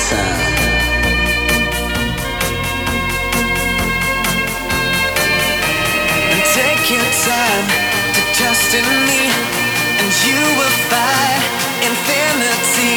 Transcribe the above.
sound. And take your time to trust in me, and you will find infinity.